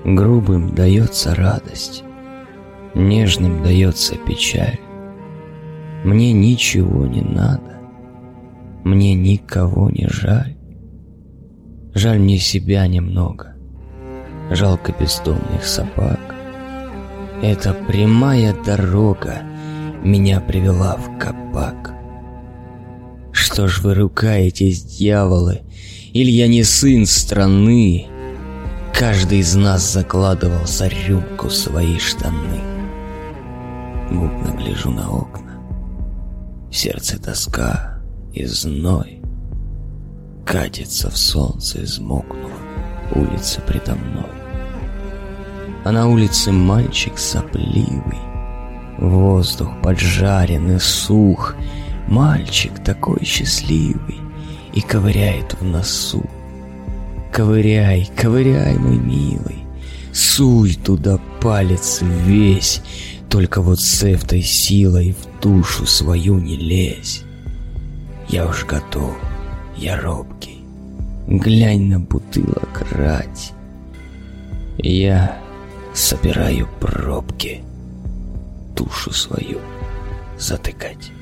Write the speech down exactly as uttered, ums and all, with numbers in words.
Грубым дается радость, нежным дается печаль. Мне ничего не надо, мне никого не жаль. Жаль мне себя немного, жалко бездомных собак. Эта прямая дорога меня привела в кабак. Что ж вы ругаетесь, дьяволы, или я не сын страны? Каждый из нас закладывал за рюмку свои штаны. Мутно гляжу на окна, в сердце тоска и зной. Катится в солнце, измокнув, улица предо мной. А на улице мальчик сопливый, воздух поджарен и сух. Мальчик такой счастливый и ковыряет в носу. Ковыряй, ковыряй, мой милый, суй туда палец весь, только вот с этой силой в душу свою не лезь. Я уж готов, я робкий, глянь на бутылок рать. Я собираю пробки, душу свою затыкать.